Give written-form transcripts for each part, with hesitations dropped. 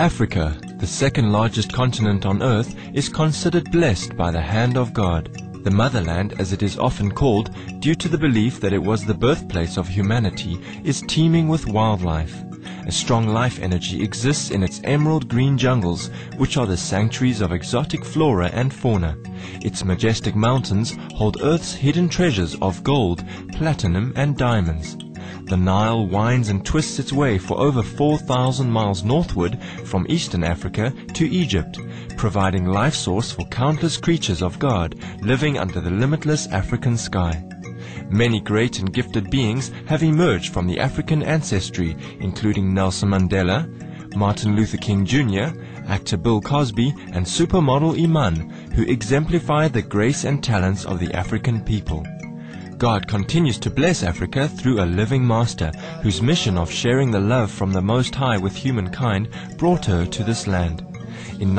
Africa, the second largest continent on earth, is considered blessed by the hand of God. The motherland, as it is often called, due to the belief that it was the birthplace of humanity, is teeming with wildlife. A strong life energy exists in its emerald green jungles, which are the sanctuaries of exotic flora and fauna. Its majestic mountains hold Earth's hidden treasures of gold, platinum and diamonds. The Nile winds and twists its way for over 4,000 miles northward from eastern Africa to Egypt, providing life source for countless creatures of God living under the limitless African sky. Many great and gifted beings have emerged from the African ancestry, including Nelson Mandela, Martin Luther King Jr., actor Bill Cosby, and supermodel Iman, who exemplify the grace and talents of the African people. God continues to bless Africa through a living master, whose mission of sharing the love from the Most High with humankind brought her to this land. In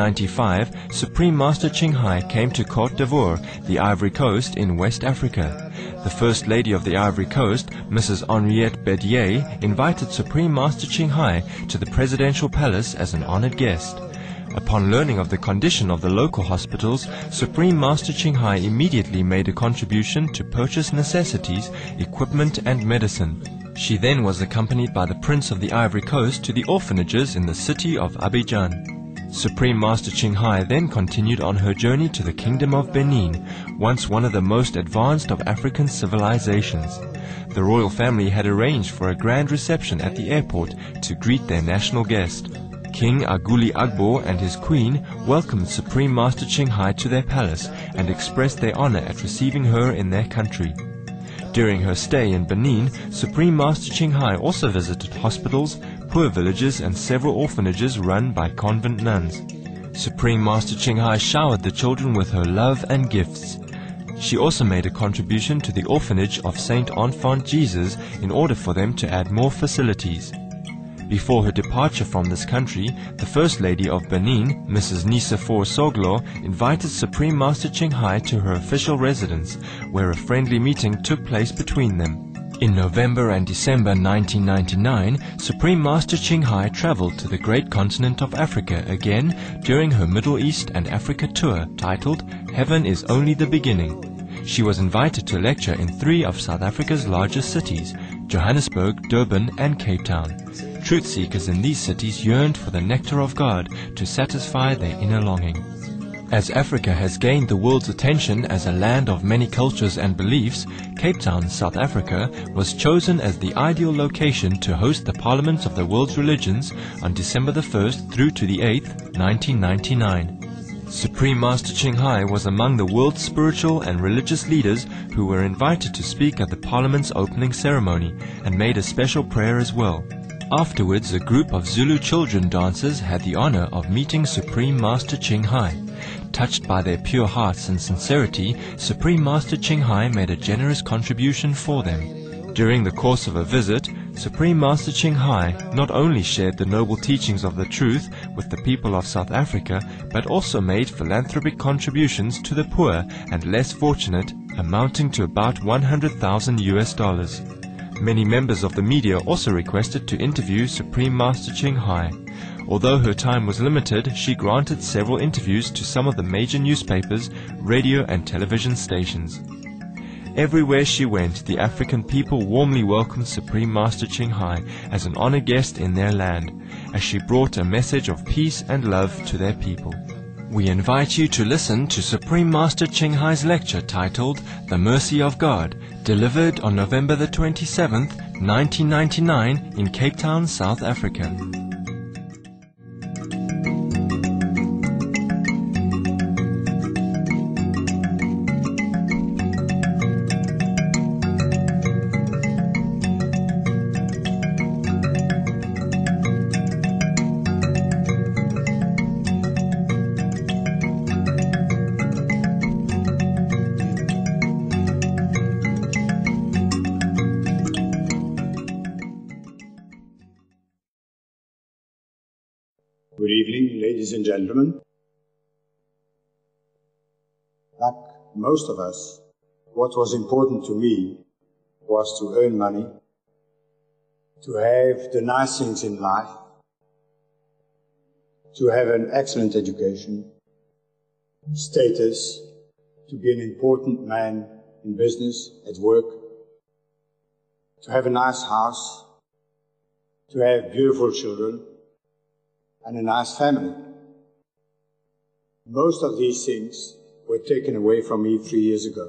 1995, Supreme Master Ching Hai came to Côte d'Ivoire, the Ivory Coast in West Africa. The First Lady of the Ivory Coast, Mrs. Henriette Bedier, invited Supreme Master Ching Hai to the Presidential Palace as an honored guest. Upon learning of the condition of the local hospitals, Supreme Master Ching Hai immediately made a contribution to purchase necessities, equipment and medicine. She then was accompanied by the Prince of the Ivory Coast to the orphanages in the city of Abidjan. Supreme Master Ching Hai then continued on her journey to the Kingdom of Benin, once one of the most advanced of African civilizations. The royal family had arranged for a grand reception at the airport to greet their national guest. King Aguli Agbo and his queen welcomed Supreme Master Ching Hai to their palace and expressed their honor at receiving her in their country. During her stay in Benin, Supreme Master Ching Hai also visited hospitals, poor villages and several orphanages run by convent nuns. Supreme Master Ching Hai showered the children with her love and gifts. She also made a contribution to the orphanage of Saint Enfant Jesus in order for them to add more facilities. Before her departure from this country, the First Lady of Benin, Mrs. Nicephore Soglo, invited Supreme Master Ching Hai to her official residence, where a friendly meeting took place between them. In November and December 1999, Supreme Master Ching Hai traveled to the great continent of Africa again during her Middle East and Africa tour titled Heaven is Only the Beginning. She was invited to lecture in 3 of South Africa's largest cities, Johannesburg, Durban and Cape Town. Truth seekers in these cities yearned for the nectar of God to satisfy their inner longing. As Africa has gained the world's attention as a land of many cultures and beliefs, Cape Town, South Africa, was chosen as the ideal location to host the Parliament of the World's Religions on December the 1st through to the 8th, 1999. Supreme Master Ching Hai was among the world's spiritual and religious leaders who were invited to speak at the Parliament's opening ceremony and made a special prayer as well. Afterwards, a group of Zulu children dancers had the honor of meeting Supreme Master Ching Hai. Touched by their pure hearts and sincerity, Supreme Master Ching Hai made a generous contribution for them. During the course of a visit, Supreme Master Ching Hai not only shared the noble teachings of the truth with the people of South Africa, but also made philanthropic contributions to the poor and less fortunate, amounting to about 100,000 US dollars. Many members of the media also requested to interview Supreme Master Ching Hai. Although her time was limited, she granted several interviews to some of the major newspapers, radio and television stations. Everywhere she went, the African people warmly welcomed Supreme Master Ching Hai as an honored guest in their land, as she brought a message of peace and love to their people. We invite you to listen to Supreme Master Ching Hai's lecture titled The Mercy of God, delivered on November the 27th, 1999 in Cape Town, South Africa. Good evening, ladies and gentlemen. Like most of us, what was important to me was to earn money, to have the nice things in life, to have an excellent education, status, to be an important man in business, at work, to have a nice house, to have beautiful children, and a nice family. Most of these things were taken away from me 3 years ago.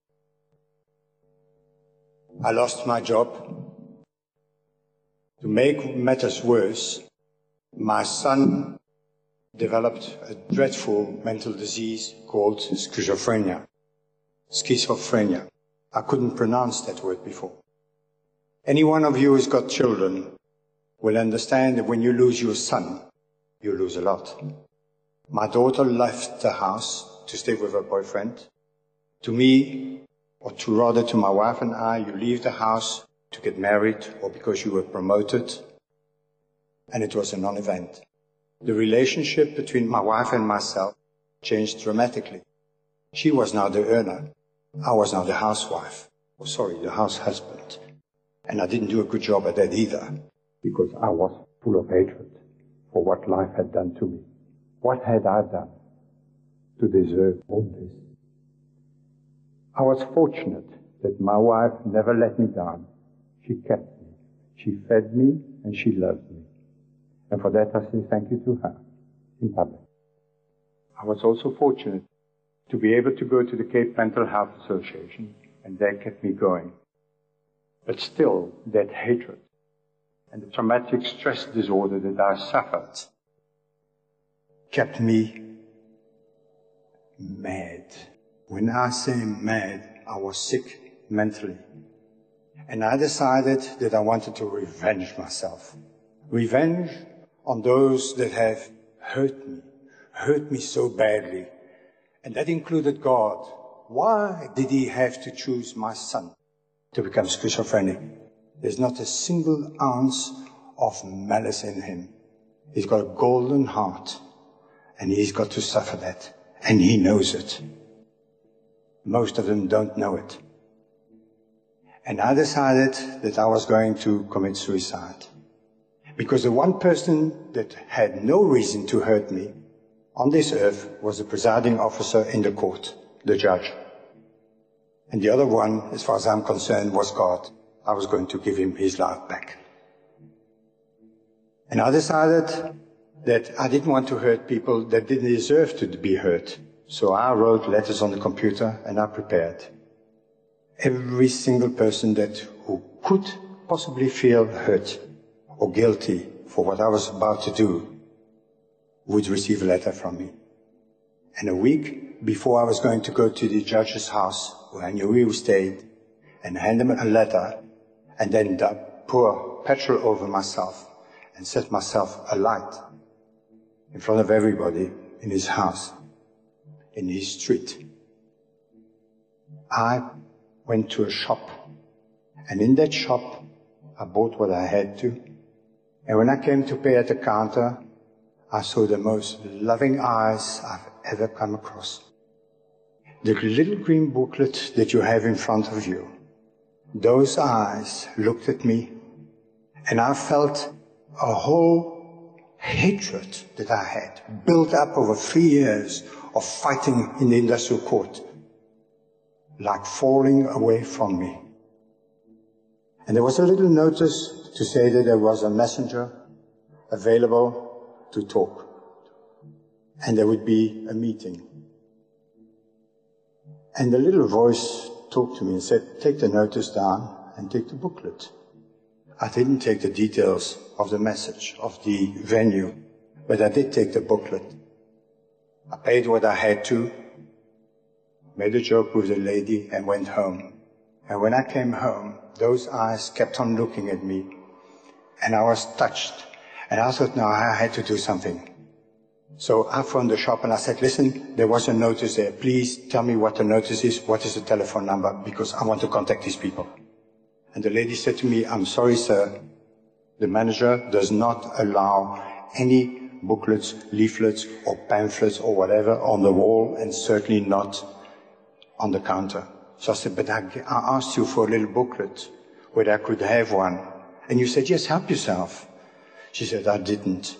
I lost my job. To make matters worse, my son developed a dreadful mental disease called schizophrenia. Schizophrenia. I couldn't pronounce that word before. Any one of you who's got children will understand that when you lose your son, you lose a lot. My daughter left the house to stay with her boyfriend. To me, or to rather to my wife and I, you leave the house to get married or because you were promoted, and it was a non-event. The relationship between my wife and myself changed dramatically. She was now the earner. I was now the housewife. The house husband. And I didn't do a good job at that either, because I was full of hatred for what life had done to me. What had I done to deserve all this? I was fortunate that my wife never let me down. She kept me, she fed me, and she loved me. And for that I say thank you to her in public. I was also fortunate to be able to go to the Cape Mental Health Association, and they kept me going. But still, that hatred and the traumatic stress disorder that I suffered kept me mad. When I say mad, I was sick mentally. And I decided that I wanted to revenge myself. Revenge on those that have hurt me so badly. And that included God. Why did he have to choose my son to become schizophrenic? There's not a single ounce of malice in him. He's got a golden heart, and he's got to suffer that, and he knows it. Most of them don't know it. And I decided that I was going to commit suicide. Because the one person that had no reason to hurt me on this earth was the presiding officer in the court, the judge. And the other one, as far as I'm concerned, was God. I was going to give him his life back. And I decided that I didn't want to hurt people that didn't deserve to be hurt. So I wrote letters on the computer and I prepared. Every single person who could possibly feel hurt or guilty for what I was about to do would receive a letter from me. And a week before I was going to go to the judge's house, where I knew he stayed, and hand him a letter, and then pour petrol over myself and set myself alight in front of everybody in his house, in his street. I went to a shop, and in that shop I bought what I had to, and when I came to pay at the counter, I saw the most loving eyes I've ever come across. The little green booklet that you have in front of you, those eyes looked at me, and I felt a whole hatred that I had built up over 3 years of fighting in the industrial court, like falling away from me. And there was a little notice to say that there was a messenger available to talk, and there would be a meeting. And the little voice talked to me and said, take the notice down and take the booklet. I didn't take the details of the message, of the venue, but I did take the booklet. I paid what I had to, made a joke with the lady, and went home. And when I came home, those eyes kept on looking at me, and I was touched. And I thought, no, I had to do something. So I phoned the shop and I said, listen, there was a notice there. Please tell me what the notice is. What is the telephone number? Because I want to contact these people. And the lady said to me, I'm sorry, sir. The manager does not allow any booklets, leaflets, or pamphlets, or whatever on the wall, and certainly not on the counter. So I said, but I asked you for a little booklet, whether I could have one. And you said, yes, help yourself. She said, I didn't.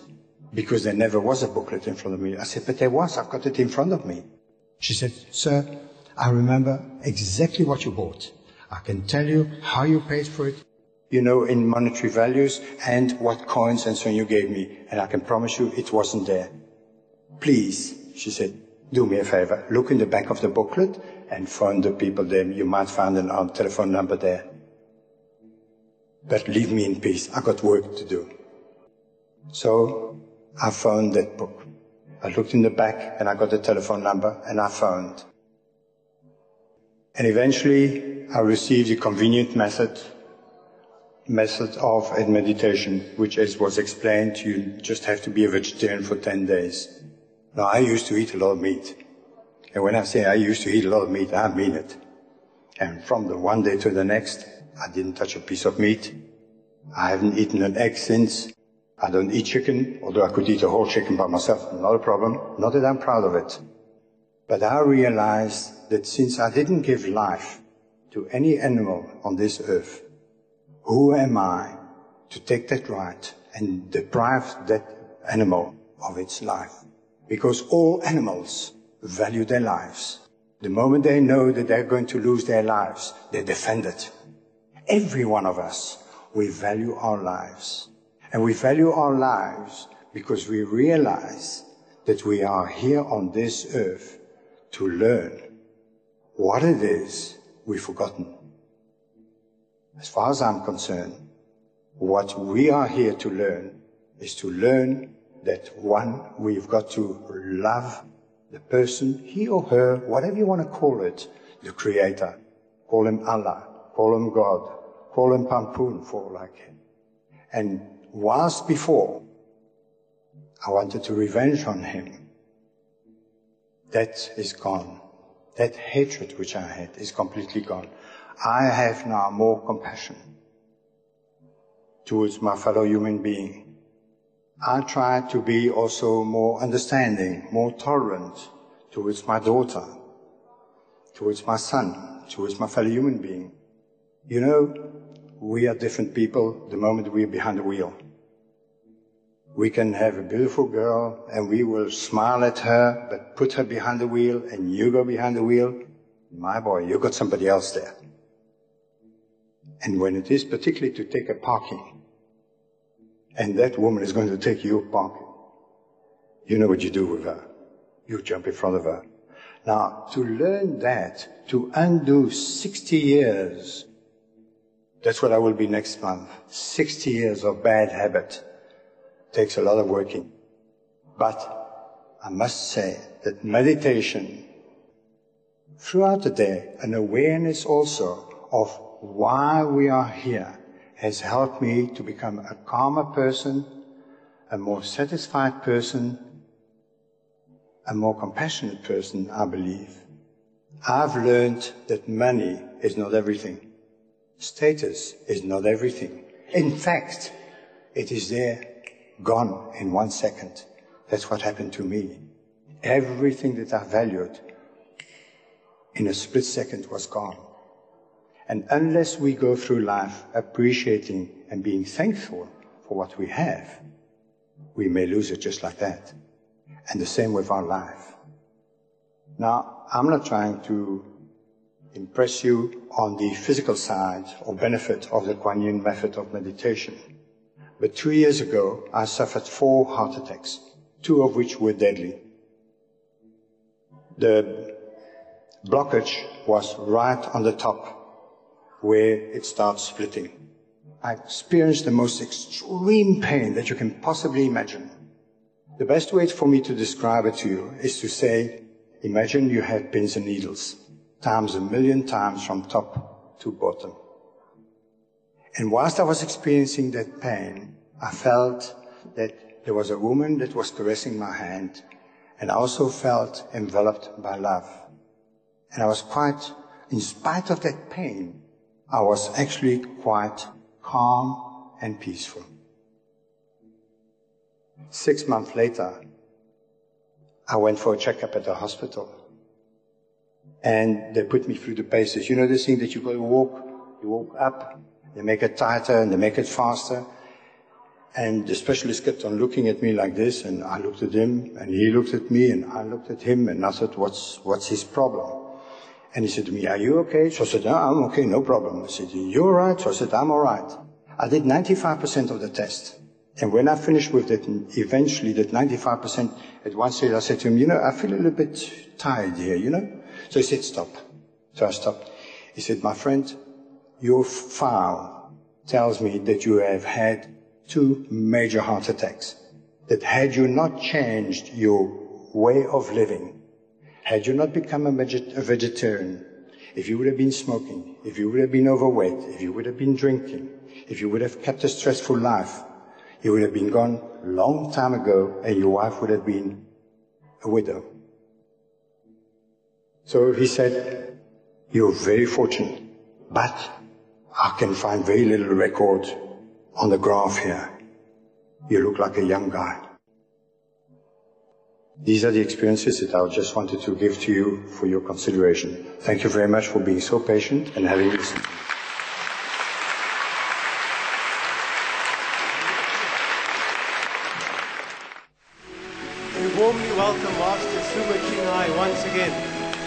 because there never was a booklet in front of me. I said, but there was, I've got it in front of me. She said, sir, I remember exactly what you bought. I can tell you how you paid for it, you know, in monetary values, and what coins and so on you gave me. And I can promise you it wasn't there. Please, she said, do me a favor, look in the back of the booklet and phone the people there. You might find a telephone number there. But leave me in peace. I got work to do. So I phoned that book. I looked in the back and I got the telephone number and I phoned. And eventually I received a convenient method of meditation, which, as was explained, you just have to be a vegetarian for 10 days. Now, I used to eat a lot of meat. And when I say I used to eat a lot of meat, I mean it. And from the one day to the next, I didn't touch a piece of meat. I haven't eaten an egg since. I don't eat chicken, although I could eat a whole chicken by myself, not a problem. Not that I'm proud of it. But I realized that since I didn't give life to any animal on this earth, who am I to take that right and deprive that animal of its life? Because all animals value their lives. The moment they know that they're going to lose their lives, they defend it. Every one of us, we value our lives. And we value our lives because we realize that we are here on this earth to learn what it is we've forgotten. As far as I'm concerned, what we are here to learn is to learn that, one, we've got to love the person, he or her, whatever you want to call it, the Creator. Call him Allah, call him God, call him Pampoon for like him. And whilst before I wanted to revenge on him, that is gone. That hatred which I had is completely gone. I have now more compassion towards my fellow human being. I try to be also more understanding, more tolerant towards my daughter, towards my son, towards my fellow human being. You know, we are different people the moment we are behind the wheel. We can have a beautiful girl and we will smile at her, but put her behind the wheel and you go behind the wheel. My boy, you got somebody else there. And when it is particularly to take a parking, and that woman is going to take your parking, you know what you do with her. You jump in front of her. Now, to learn that, to undo 60 years, that's what I will be next month. 60 years of bad habit takes a lot of working. But I must say that meditation, throughout the day, an awareness also of why we are here, has helped me to become a calmer person, a more satisfied person, a more compassionate person, I believe. I've learned that money is not everything. Status is not everything. In fact, it is there, gone in 1 second. That's what happened to me. Everything that I valued in a split second was gone. And unless we go through life appreciating and being thankful for what we have, we may lose it just like that. And the same with our life. Now, I'm not trying to impress you on the physical side or benefit of the Kuan Yin method of meditation. But 2 years ago, I suffered 4 heart attacks, 2 of which were deadly. The blockage was right on the top, where it starts splitting. I experienced the most extreme pain that you can possibly imagine. The best way for me to describe it to you is to say, imagine you had pins and needles, times 1,000,000 times from top to bottom. And whilst I was experiencing that pain, I felt that there was a woman that was caressing my hand, and I also felt enveloped by love. And I was quite, in spite of that pain, I was actually quite calm and peaceful. 6 months later, I went for a checkup at the hospital. And they put me through the paces. You know this thing that you go to walk? You walk up, they make it tighter and they make it faster. And the specialist kept on looking at me like this, and I looked at him, and he looked at me, and I looked at him, and I thought, what's his problem? And he said to me, are you okay? So I said, no, I'm okay, no problem. He said, you all right? So I said, I'm all right. I did 95% of the test. And when I finished with it, eventually that 95%, at one stage I said to him, I feel a little bit tired here, So he said, stop. So I stopped. He said, my friend, your file tells me that you have had 2 major heart attacks. That had you not changed your way of living, had you not become a vegetarian, if you would have been smoking, if you would have been overweight, if you would have been drinking, if you would have kept a stressful life, you would have been gone a long time ago, and your wife would have been a widow. So he said, you're very fortunate, but I can find very little record on the graph here. You look like a young guy. These are the experiences that I just wanted to give to you for your consideration. Thank you very much for being so patient and having listened. We warmly welcome Master Suma Chinghai once again.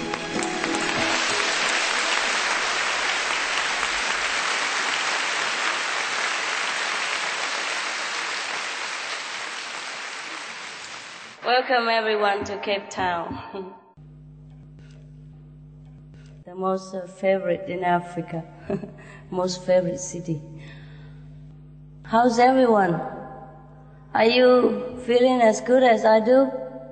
Welcome everyone to Cape Town, the most favorite in Africa, most favorite city. How's everyone? Are you feeling as good as I do?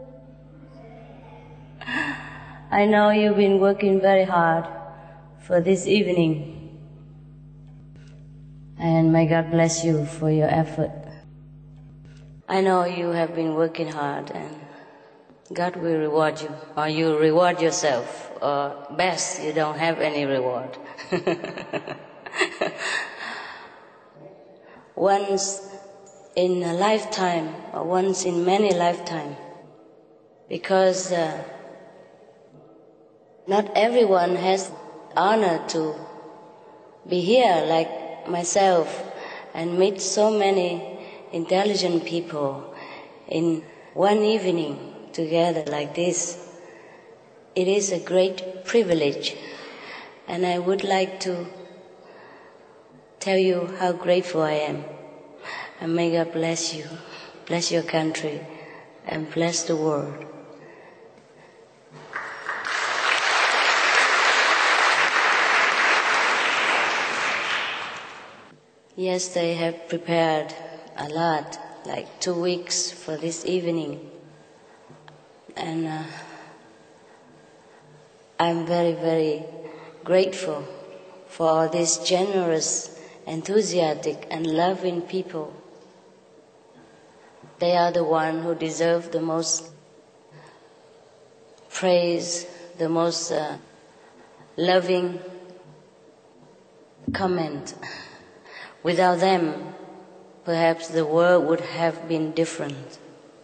I know you've been working very hard for this evening, and may God bless you for your effort. I know you have been working hard, and God will reward you, or you reward yourself, or best, you don't have any reward. Once in a lifetime, or once in many lifetimes, because not everyone has honor to be here like myself and meet so many intelligent people in one evening together like this. It is a great privilege, and I would like to tell you how grateful I am. And may God bless you, bless your country, and bless the world. Yes, they have prepared a lot, like 2 weeks for this evening. And I'm very, very grateful for all these generous, enthusiastic, and loving people. They are the ones who deserve the most praise, the most loving comment. Without them, perhaps the world would have been different.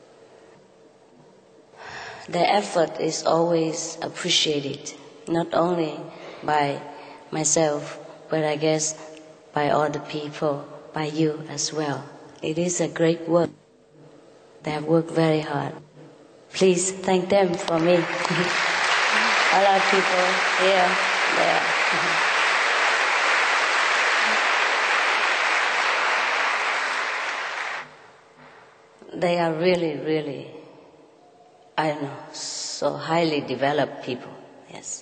Their effort is always appreciated, not only by myself, but I guess by all the people, by you as well. It is a great work. They have worked very hard. Please thank them for me. A lot of people here, there. They are really, really, I don't know, so highly developed people, yes.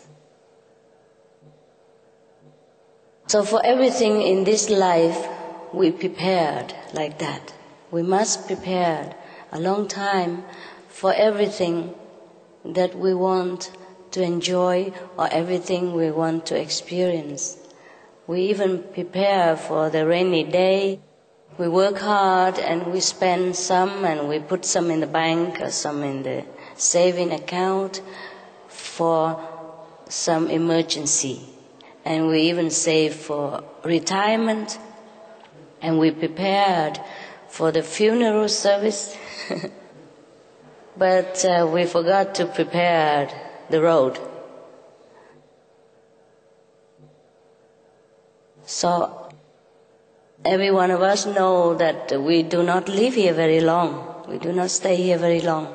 So for everything in this life, we prepared like that. We must prepare a long time for everything that we want to enjoy or everything we want to experience. We even prepare for the rainy day. We work hard and we spend some and we put some in the bank or some in the saving account for some emergency. And we even save for retirement, and we prepared for the funeral service. But we forgot to prepare the road. So Every one of us know that we do not live here very long. We do not stay here very long.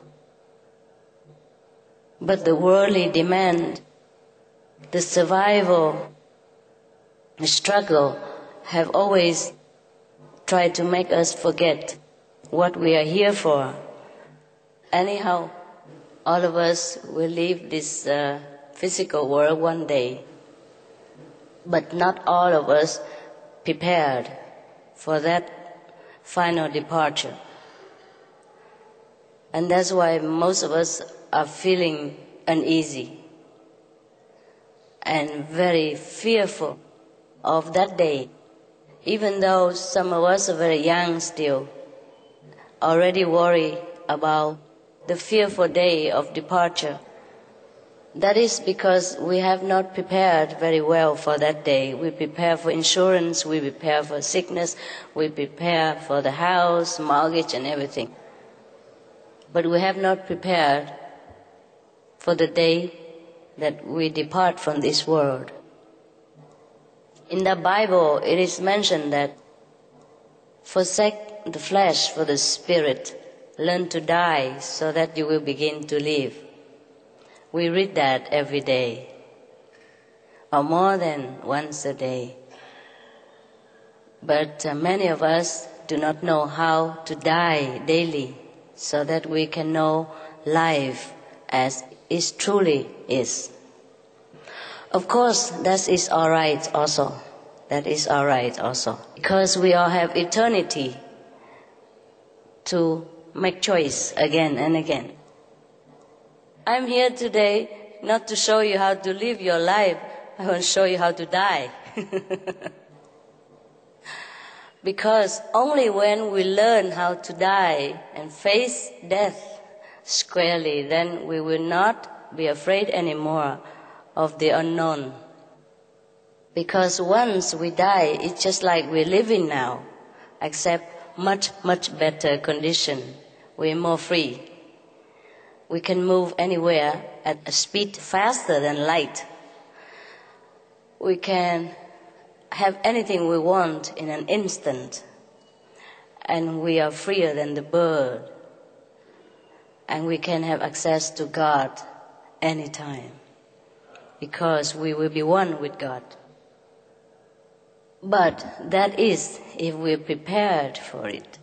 But the worldly demand, the survival, the struggle have always tried to make us forget what we are here for. Anyhow, all of us will leave this physical world one day, but not all of us prepared for that final departure. And that's why most of us are feeling uneasy and very fearful of that day, even though some of us are very young still, already worry about the fearful day of departure. That is because we have not prepared very well for that day. We prepare for insurance, we prepare for sickness, we prepare for the house, mortgage and everything. But we have not prepared for the day that we depart from this world. In the Bible, it is mentioned that forsake the flesh for the spirit, learn to die so that you will begin to live. We read that every day, or more than once a day. But many of us do not know how to die daily so that we can know life as it truly is. Of course, that is all right also. That is all right also. Because we all have eternity to make choice again and again. I'm here today not to show you how to live your life. I want to show you how to die. Because only when we learn how to die and face death squarely, then we will not be afraid anymore of the unknown. Because once we die, it's just like we're living now, except much, much better condition. We're more free. We can move anywhere at a speed faster than light. We can have anything we want in an instant. And we are freer than the bird. And we can have access to God anytime. Because we will be one with God. But that is if we're prepared for it.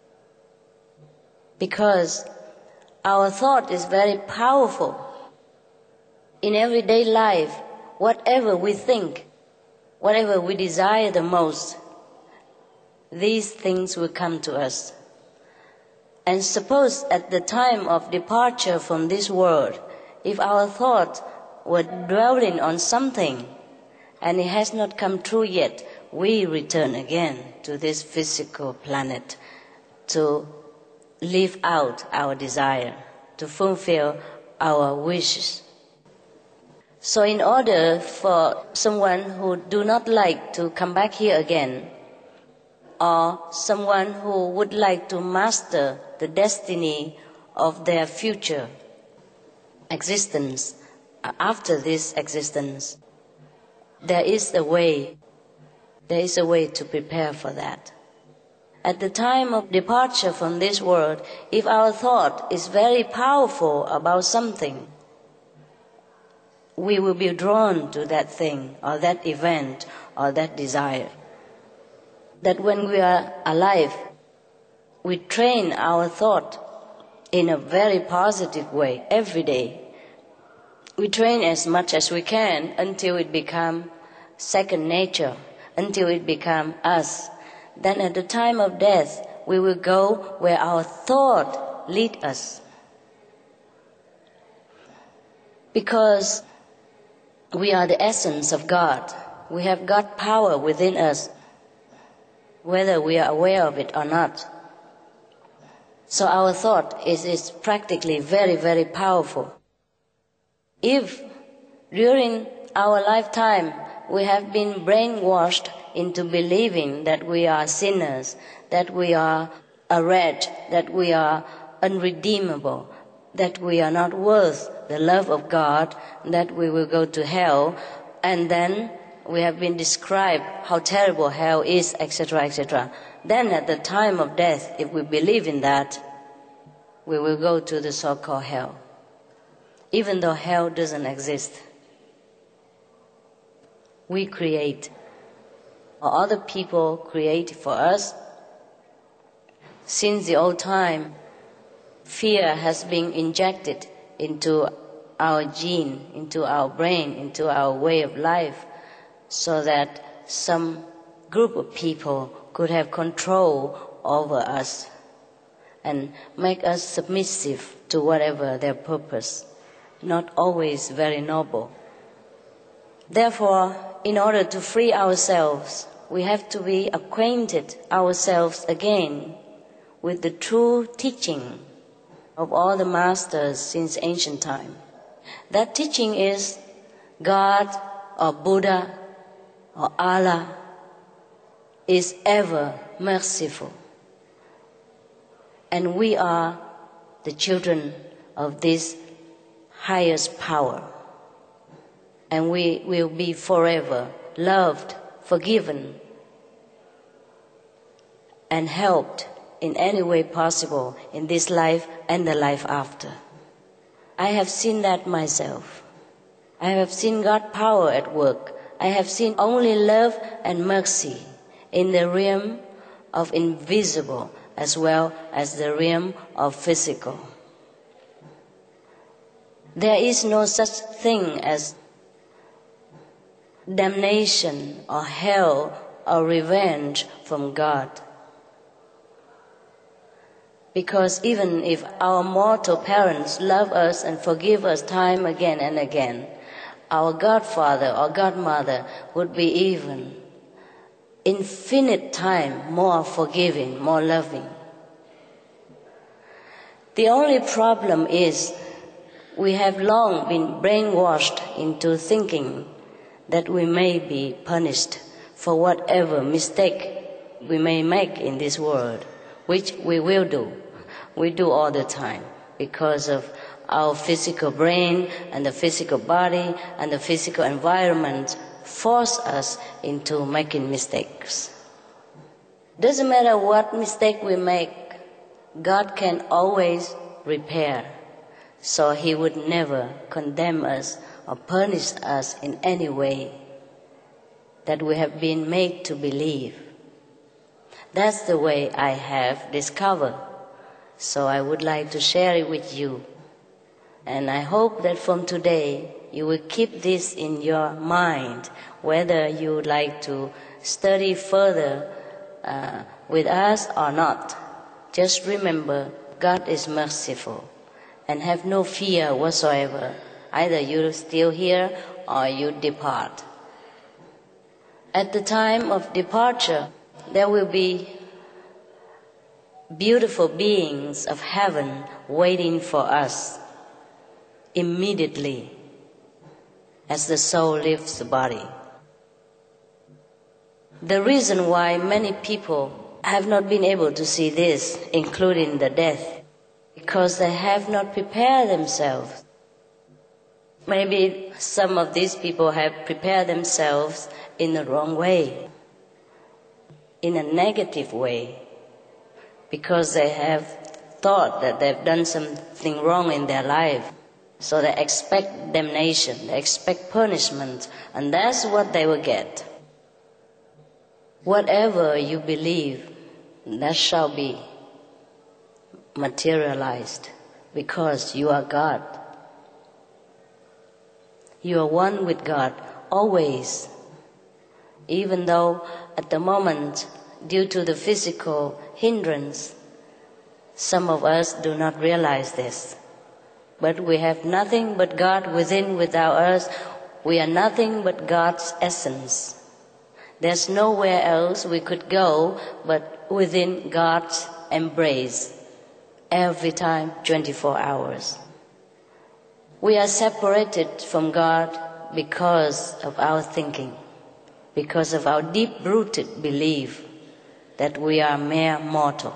Because our thought is very powerful. In everyday life, whatever we think, whatever we desire the most, these things will come to us. And suppose at the time of departure from this world, if our thought were dwelling on something and it has not come true yet, we return again to this physical planet to live out our desire, to fulfill our wishes. So in order for someone who do not like to come back here again, or someone who would like to master the destiny of their future existence, after this existence, there is a way to prepare for that. At the time of departure from this world, if our thought is very powerful about something, we will be drawn to that thing or that event or that desire. That when we are alive, we train our thought in a very positive way every day. We train as much as we can until it becomes second nature, until it becomes us. Then at the time of death, we will go where our thought leads us. Because we are the essence of God. We have God power within us, whether we are aware of it or not. So our thought is practically very, very powerful. If during our lifetime we have been brainwashed into believing that we are sinners, that we are a wretch, that we are unredeemable, that we are not worth the love of God, that we will go to hell, and then we have been described how terrible hell is, etc., etc. Then at the time of death, if we believe in that, we will go to the so-called hell, even though hell doesn't exist. We create, or other people create for us. Since the old time, fear has been injected into our gene, into our brain, into our way of life, so that some group of people could have control over us and make us submissive to whatever their purpose, not always very noble. Therefore, in order to free ourselves, we have to be acquainted ourselves again with the true teaching of all the masters since ancient time. That teaching is God or Buddha or Allah is ever merciful. And we are the children of this highest power. And we will be forever loved, forgiven, and helped in any way possible in this life and the life after. I have seen that myself. I have seen God's power at work. I have seen only love and mercy in the realm of invisible as well as the realm of physical. There is no such thing as damnation or hell or revenge from God. Because even if our mortal parents love us and forgive us time again and again, our godfather or godmother would be even infinite time more forgiving, more loving. The only problem is we have long been brainwashed into thinking that we may be punished for whatever mistake we may make in this world, which we will do. We do all the time because of our physical brain and the physical body and the physical environment force us into making mistakes. Doesn't matter what mistake we make, God can always repair. So He would never condemn us or punish us in any way that we have been made to believe. That's the way I have discovered. So I would like to share it with you. And I hope that from today you will keep this in your mind, whether you would like to study further with us or not. Just remember, God is merciful, and have no fear whatsoever. Either you're still here or you depart. At the time of departure, there will be beautiful beings of heaven waiting for us immediately as the soul leaves the body. The reason why many people have not been able to see this, including the death, because they have not prepared themselves. Maybe some of these people have prepared themselves in the wrong way, in a negative way, because they have thought that they've done something wrong in their life. So they expect damnation, they expect punishment, and that's what they will get. Whatever you believe, that shall be materialized, because you are God. You are one with God, always. Even though at the moment, due to the physical hindrance, some of us do not realize this. But we have nothing but God within, without us. We are nothing but God's essence. There's nowhere else we could go but within God's embrace, every time, 24 hours. We are separated from God because of our thinking, because of our deep-rooted belief that we are mere mortal.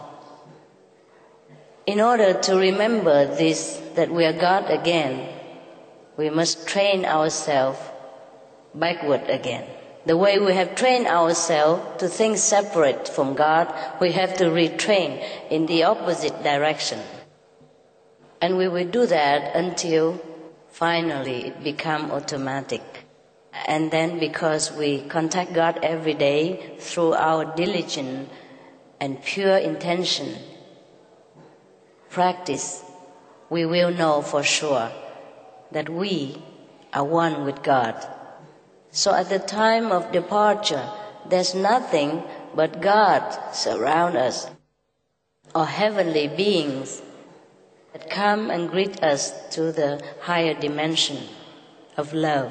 In order to remember this, that we are God again, we must train ourselves backward again, The way we have trained ourselves to think separate from God, we have to retrain in the opposite direction. And we will do that until finally it becomes automatic. And then because we contact God every day through our diligent and pure intention, practice, we will know for sure that we are one with God. So at the time of departure, there's nothing but God surround us, or heavenly beings that come and greet us to the higher dimension of love.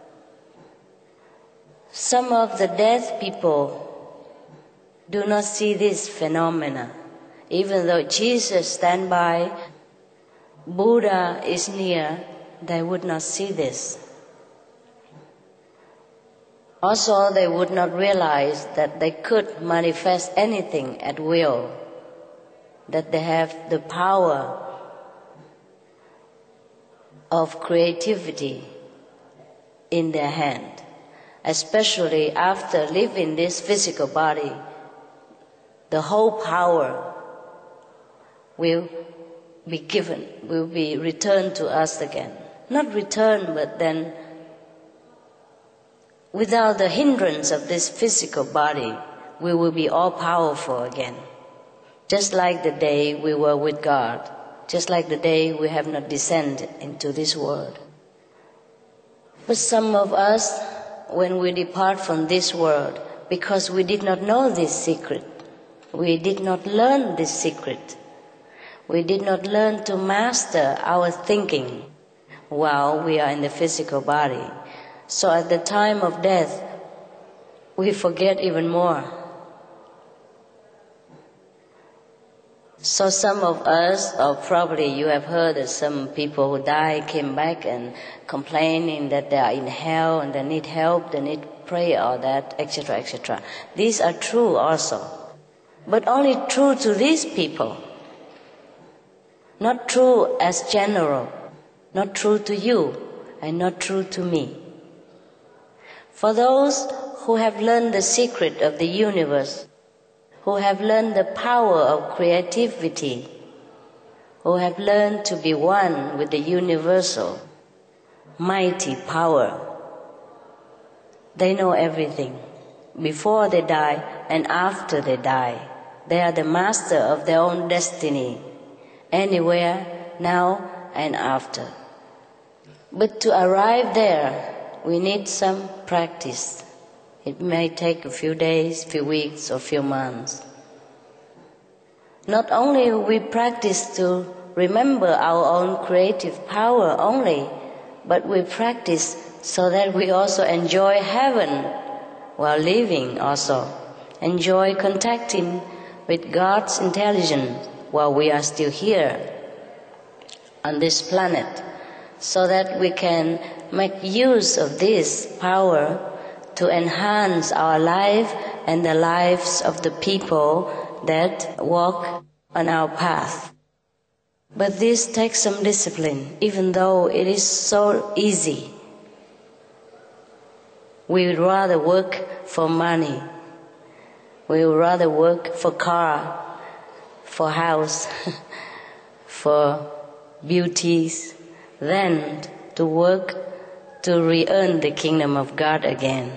Some of the dead people do not see this phenomena. Even though Jesus stands by, Buddha is near, they would not see this. Also, they would not realize that they could manifest anything at will, that they have the power of creativity in their hand, especially after leaving this physical body. The whole power will be given, will be returned to us again. Not returned, but then without the hindrance of this physical body, we will be all powerful again. Just like the day we were with God, just like the day we have not descended into this world. But some of us, when we depart from this world, because we did not know this secret, we did not learn this secret, we did not learn to master our thinking while we are in the physical body. So at the time of death, we forget even more. So some of us, or probably you have heard that some people who died came back and complaining that they are in hell and they need help, they need prayer or that, etc., etc. These are true also, but only true to these people, not true as general, not true to you, and not true to me. For those who have learned the secret of the universe, who have learned the power of creativity, who have learned to be one with the universal, mighty power, they know everything. Before they die and after they die, they are the master of their own destiny, anywhere, now and after. But to arrive there, we need some practice. It may take a few days, few weeks, or few months. Not only we practice to remember our own creative power only, but we practice so that we also enjoy heaven while living also. Enjoy contacting with God's intelligence while we are still here on this planet, so that we can make use of this power to enhance our life and the lives of the people that walk on our path. But this takes some discipline, even though it is so easy. We would rather work for money. We would rather work for car, for house, for beauties, than to work to re-earn the kingdom of God again.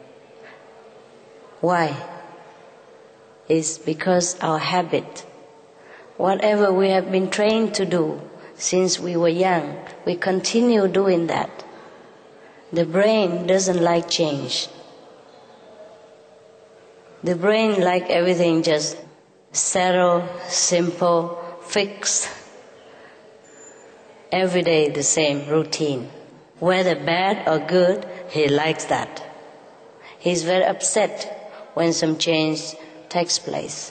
Why? It's because our habit, whatever we have been trained to do since we were young, we continue doing that. The brain doesn't like change. The brain like everything just settle, simple, fixed. Every day the same routine. Whether bad or good, he likes that. He's very upset when some change takes place.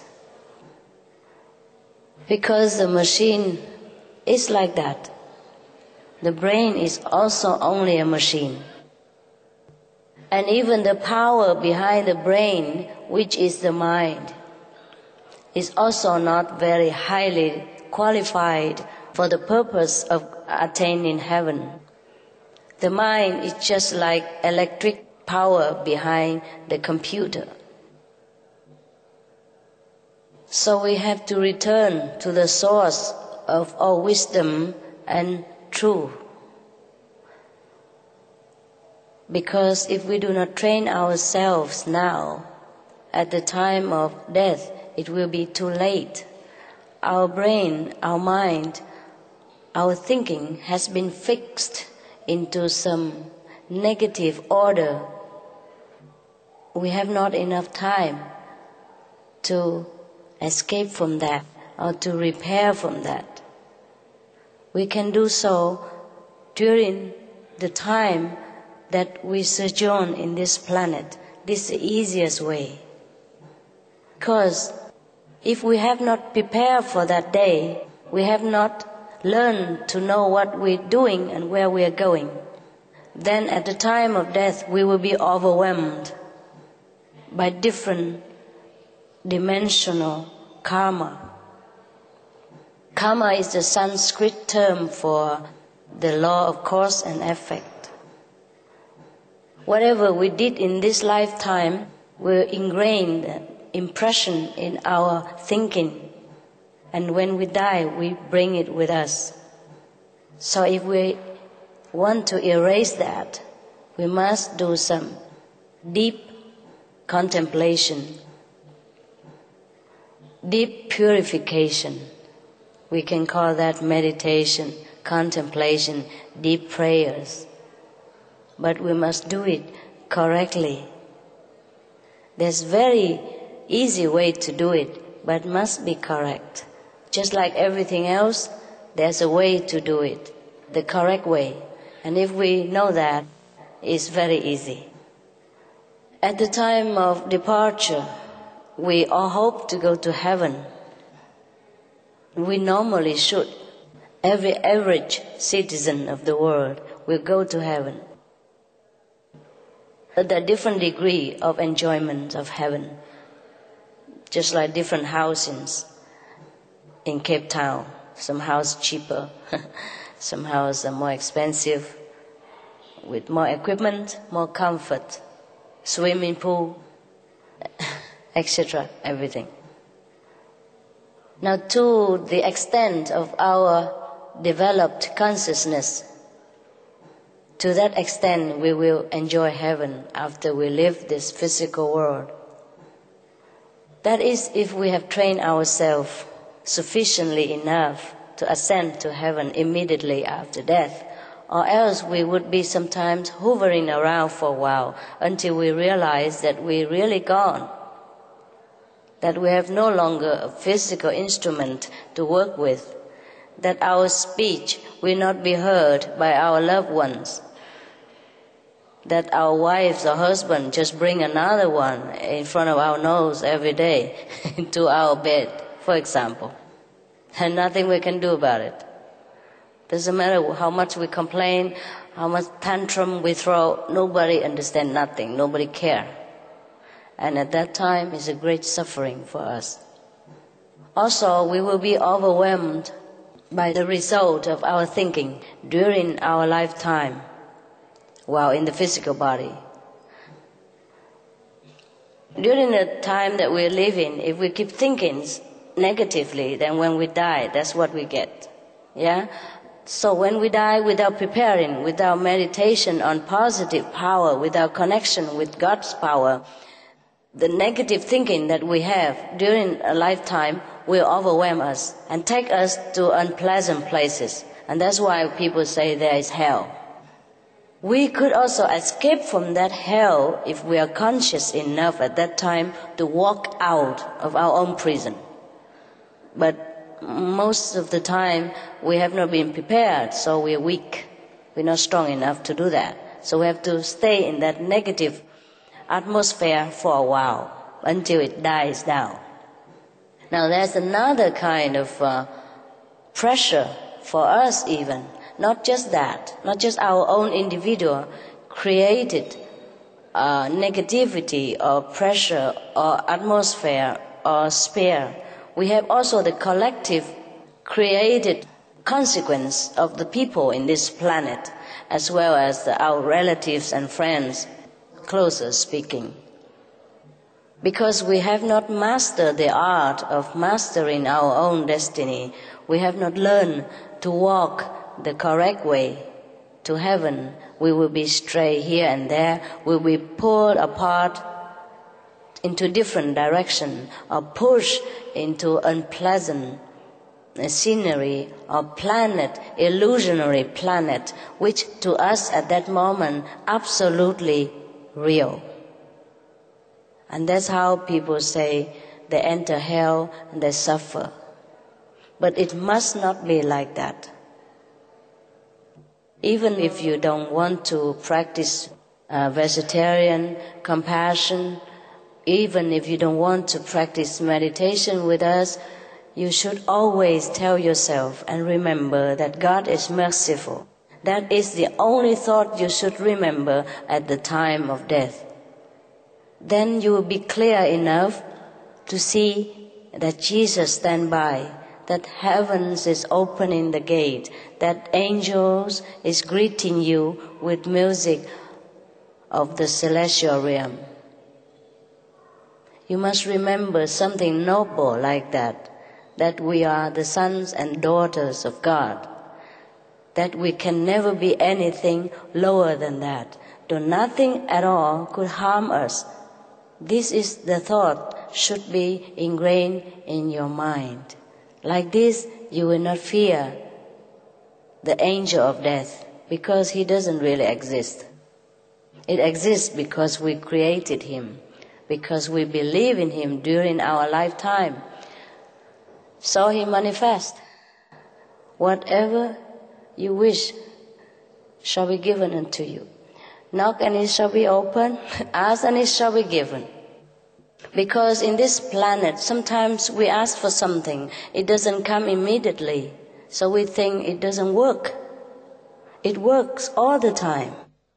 Because the machine is like that. The brain is also only a machine. And even the power behind the brain, which is the mind, is also not very highly qualified for the purpose of attaining heaven. The mind is just like electric power behind the computer. So we have to return to the source of all wisdom and truth. Because if we do not train ourselves now, at the time of death, it will be too late. Our brain, our mind, our thinking has been fixed into some negative order. We have not enough time to escape from that or to repair from that. We can do so during the time that we sojourn in this planet. This is the easiest way. Because if we have not prepared for that day, we have not learned to know what we're doing and where we are going, then at the time of death we will be overwhelmed by different dimensional karma. Karma is the Sanskrit term for the law of cause and effect. Whatever we did in this lifetime will ingrain the impression in our thinking, and when we die we bring it with us. So if we want to erase that, we must do some deep contemplation, deep purification. We can call that meditation, contemplation, deep prayers. But we must do it correctly. There's very easy way to do it, but must be correct. Just like everything else, there's a way to do it, the correct way. And if we know that, it's very easy. At the time of departure, we all hope to go to heaven. We normally should. Every average citizen of the world will go to heaven. But there are different degree of enjoyment of heaven, just like different housings in Cape Town. Some house cheaper, some house are more expensive, with more equipment, more comfort, swimming pool, etc., everything. Now, to the extent of our developed consciousness, to that extent we will enjoy heaven after we leave this physical world. That is, if we have trained ourselves sufficiently enough to ascend to heaven immediately after death, or else we would be sometimes hovering around for a while until we realize that we're really gone, that we have no longer a physical instrument to work with, that our speech will not be heard by our loved ones, that our wives or husband just bring another one in front of our nose every day to our bed, for example, and nothing we can do about it. Doesn't matter how much we complain, how much tantrum we throw, nobody understands nothing, nobody cares. And at that time it's a great suffering for us. Also, we will be overwhelmed by the result of our thinking during our lifetime while in the physical body. During the time that we're living, if we keep thinking negatively, then when we die, that's what we get. Yeah? So when we die without preparing, without meditation on positive power, without connection with God's power, the negative thinking that we have during a lifetime will overwhelm us and take us to unpleasant places. And that's why people say there is hell. We could also escape from that hell if we are conscious enough at that time to walk out of our own prison. But most of the time we have not been prepared, so we're weak. We're not strong enough to do that. So we have to stay in that negative atmosphere for a while until it dies down. Now there's another kind of pressure for us even. Not just that, not just our own individual created negativity or pressure or atmosphere or sphere. We have also the collective created consequence of the people in this planet, as well as our relatives and friends closer speaking. Because we have not mastered the art of mastering our own destiny, we have not learned to walk the correct way to heaven. We will be stray here and there, we will be pulled apart into different directions, or pushed into unpleasant scenery or planet, illusionary planet, which to us at that moment absolutely real. And that's how people say they enter hell and they suffer. But it must not be like that. Even if you don't want to practice vegetarian compassion, even if you don't want to practice meditation with us, you should always tell yourself and remember that God is merciful. That is the only thought you should remember at the time of death. Then you will be clear enough to see that Jesus stands by, that heavens is opening the gate, that angels is greeting you with music of the celestial realm. You must remember something noble like that we are the sons and daughters of God, that we can never be anything lower than that, though nothing at all could harm us. This is the thought should be ingrained in your mind. Like this, you will not fear the angel of death, because he doesn't really exist. It exists because we created him, because we believe in him during our lifetime. So he manifests. Whatever you wish shall be given unto you. Knock and it shall be opened. Ask and it shall be given. Because in this planet, sometimes we ask for something, it doesn't come immediately. So we think it doesn't work. It works all the time.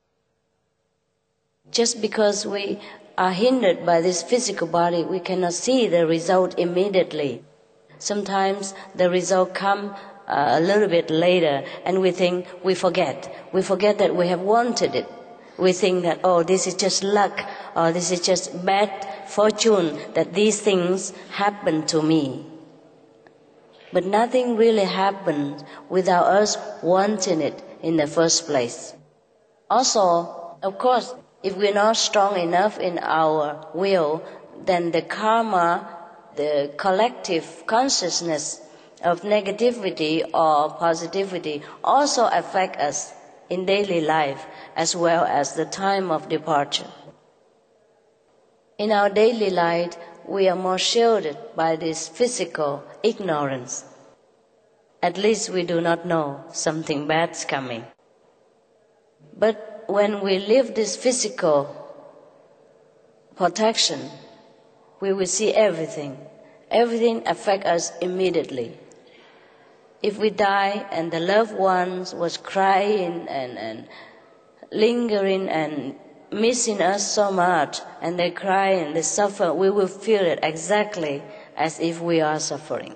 Just because we are hindered by this physical body, we cannot see the result immediately. Sometimes the result comes a little bit later, and we think we forget. We forget that we have wanted it. We think that, oh, this is just luck, or this is just bad fortune, that these things happen to me. But nothing really happens without us wanting it in the first place. Also, of course, if we're not strong enough in our will, then the karma, the collective consciousness of negativity or positivity also affect us in daily life as well as the time of departure. In our daily life, we are more shielded by this physical ignorance. At least we do not know something bad's coming. But when we leave this physical protection, we will see everything. Everything affects us immediately. If we die and the loved ones was crying and lingering and missing us so much, and they cry and they suffer, we will feel it exactly as if we are suffering.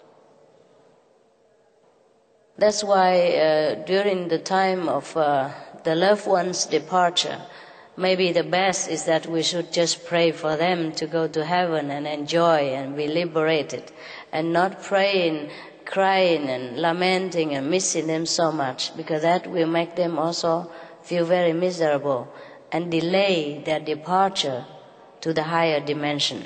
That's why during the time of the loved one's departure, maybe the best is that we should just pray for them to go to heaven and enjoy and be liberated, and not praying, crying and lamenting and missing them so much, because that will make them also feel very miserable and delay their departure to the higher dimension.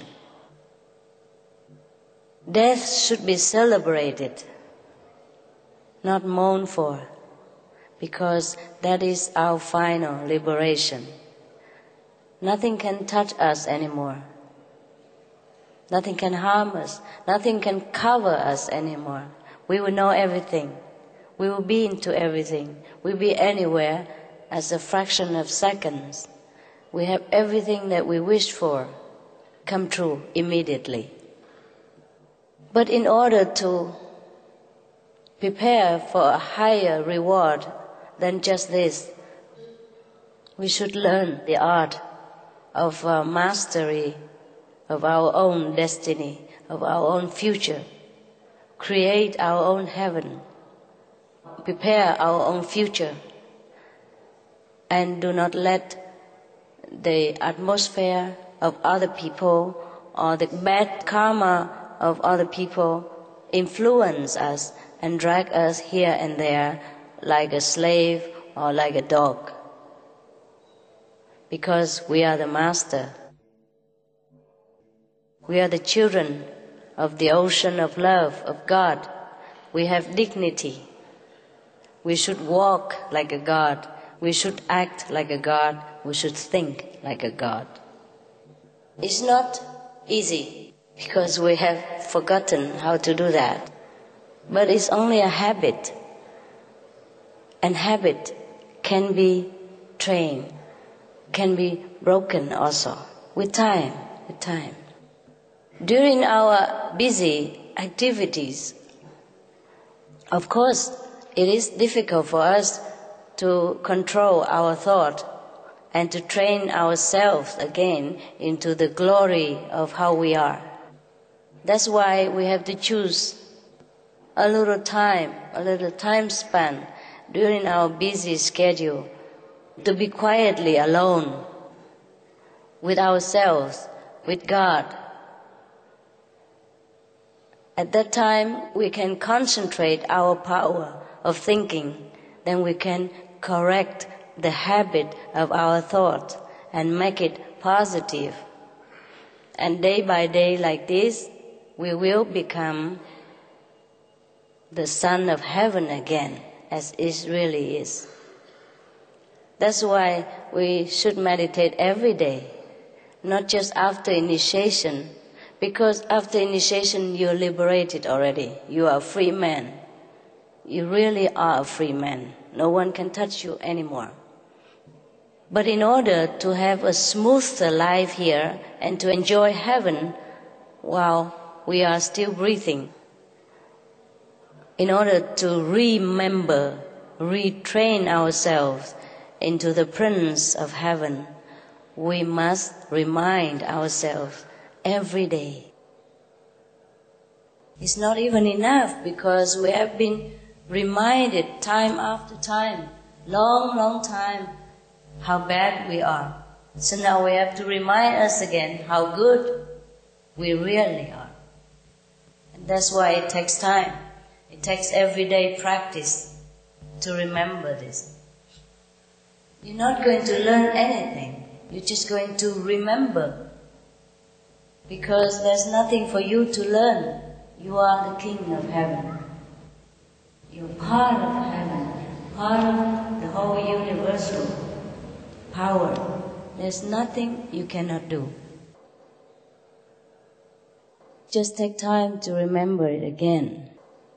Death should be celebrated, not mourned for, because that is our final liberation. Nothing can touch us anymore. Nothing can harm us. Nothing can cover us anymore. We will know everything. We will be into everything. We will be anywhere as a fraction of seconds. We have everything that we wish for come true immediately. But in order to prepare for a higher reward than just this, we should learn the art of mastery of our own destiny, of our own future, create our own heaven, prepare our own future, and do not let the atmosphere of other people or the bad karma of other people influence us and drag us here and there like a slave or like a dog. Because we are the master. We are the children of the ocean of love of God. We have dignity. We should walk like a God. We should act like a God. We should think like a God. It's not easy because we have forgotten how to do that. But it's only a habit. And habit can be trained, can be broken also with time. During our busy activities, of course, it is difficult for us to control our thought and to train ourselves again into the glory of how we are. That's why we have to choose a little time span during our busy schedule to be quietly alone with ourselves, with God. At that time, we can concentrate our power of thinking, then we can correct the habit of our thought and make it positive. And day by day like this, we will become the Son of Heaven again, as it really is. That's why we should meditate every day, not just after initiation, because after initiation you're liberated already. You are a free man. You really are a free man. No one can touch you anymore. But in order to have a smoother life here and to enjoy heaven while we are still breathing, in order to remember, retrain ourselves into the Prince of Heaven, we must remind ourselves every day. It's not even enough because we have been reminded time after time, long time, how bad we are. So now we have to remind us again how good we really are. And that's why it takes time. It takes everyday practice to remember this. You're not going to learn anything. You're just going to remember. Because there's nothing for you to learn. You are the King of Heaven. You're part of heaven, part of the whole universal power. There's nothing you cannot do. Just take time to remember it again.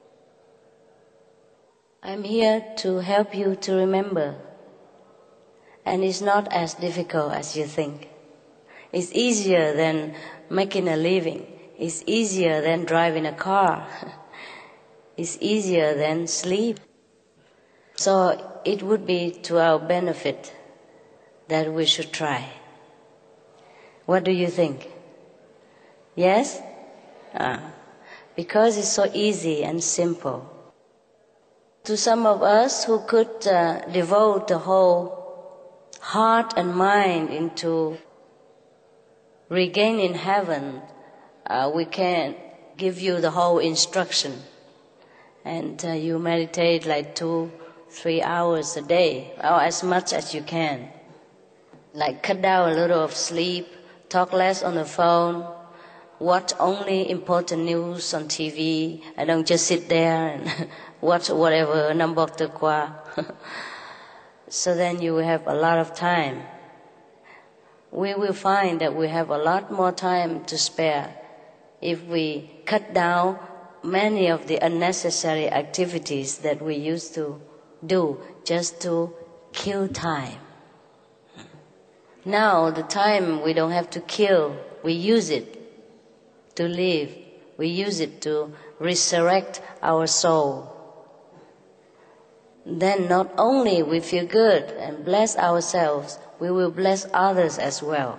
I'm here to help you to remember. And it's not as difficult as you think. It's easier than making a living. It's easier than driving a car. It's easier than sleep. So it would be to our benefit that we should try. What do you think? Yes? Because it's so easy and simple. To some of us who could devote the whole heart and mind into regaining heaven, we can give you the whole instruction. And you meditate like 2-3 hours a day, or as much as you can. Like cut down a little of sleep, talk less on the phone, watch only important news on TV, and don't just sit there and watch whatever, Nambok Tekwa. So then you will have a lot of time. We will find that we have a lot more time to spare if we cut down many of the unnecessary activities that we used to do just to kill time. Now the time we don't have to kill, we use it to live. We use it to resurrect our soul. Then not only we feel good and bless ourselves, we will bless others as well.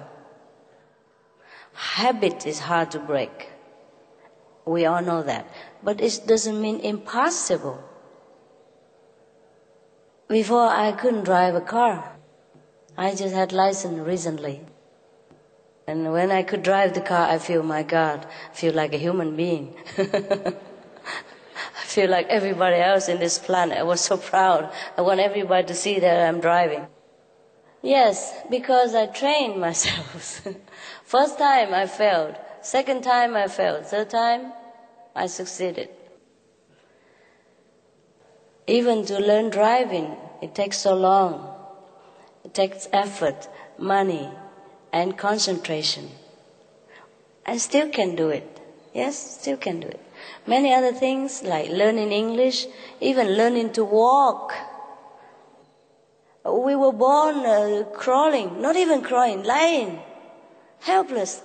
Habit is hard to break. We all know that. But it doesn't mean impossible. Before I couldn't drive a car. I just had license recently. And when I could drive the car, I feel, my God, I feel like a human being. I feel like everybody else in this planet. I was so proud. I want everybody to see that I'm driving. Yes, because I trained myself. First time I failed. Second time I failed. Third time I succeeded. Even to learn driving, it takes so long. It takes effort, money, and concentration. I still can do it. Yes, still can do it. Many other things like learning English, even learning to walk. We were born crawling, not even crawling, lying, helpless.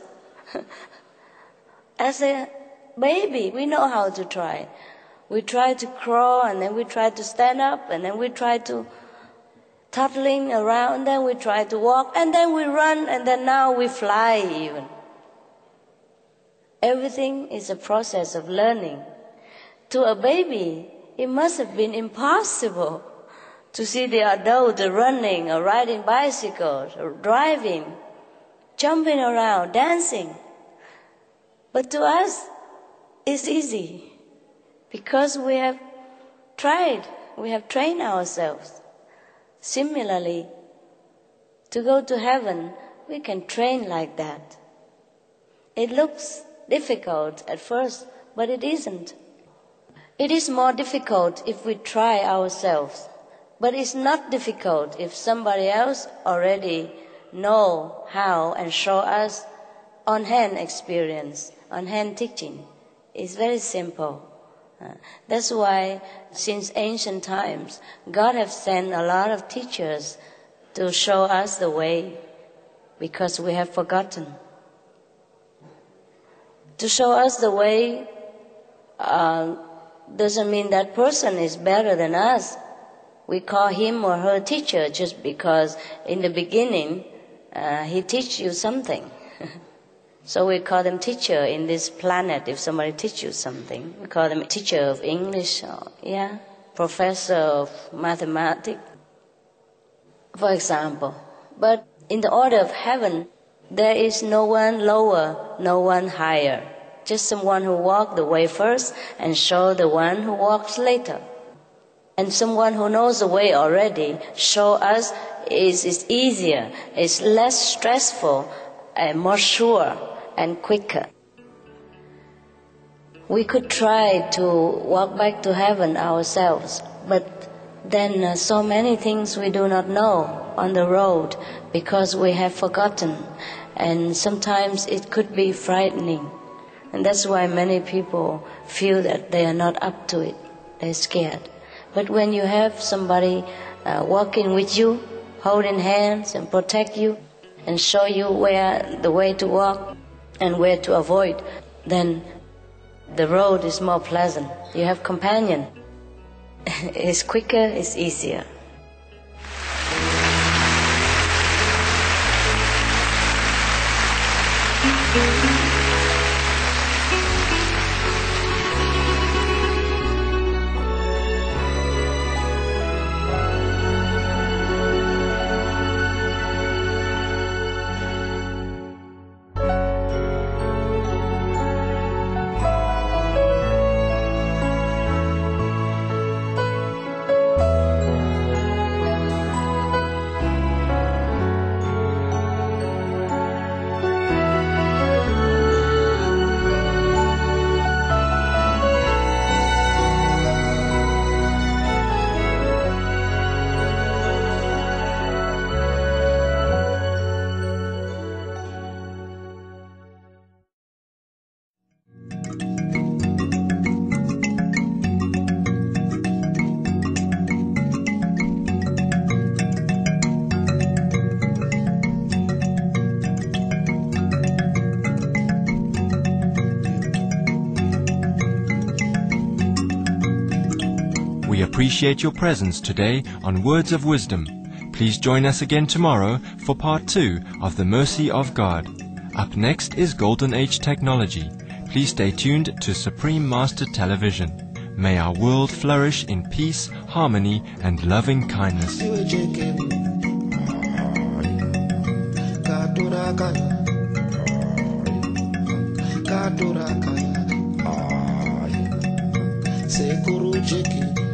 As a baby, we know how to try. We try to crawl, and then we try to stand up, and then we try to toddling around, then we try to walk, and then we run, and then now we fly even. Everything is a process of learning. To a baby, it must have been impossible to see the adult running or riding bicycles or driving, jumping around, dancing. But to us, it's easy because we have tried, we have trained ourselves. Similarly, to go to heaven, we can train like that. It looks difficult at first, but it isn't. It is more difficult if we try ourselves, but it's not difficult if somebody else already know how and show us on-hand experience, on-hand teaching. It's very simple. That's why since ancient times, God has sent a lot of teachers to show us the way because we have forgotten. To show us the way doesn't mean that person is better than us. We call him or her teacher just because in the beginning he teach you something. So we call them teacher in this planet. If somebody teach you something, we call them teacher of English, or, professor of mathematics, for example. But in the order of heaven, there is no one lower, no one higher. Just someone who walked the way first and show the one who walks later. And someone who knows the way already show us is easier, it's less stressful, and more sure and quicker. We could try to walk back to heaven ourselves, but then so many things we do not know on the road because we have forgotten, and sometimes it could be frightening. And that's why many people feel that they are not up to it, they're scared. But when you have somebody walking with you, holding hands and protect you and show you where the way to walk and where to avoid, then the road is more pleasant. You have companion. It's quicker, it's easier. We appreciate your presence today on Words of Wisdom. Please join us again tomorrow for part 2 of The Mercy of God. Up next is Golden Age Technology. Please stay tuned to Supreme Master Television. May our world flourish in peace, harmony, and loving kindness. Kadorakaya, Kadorakaya, Sekuru Jeki.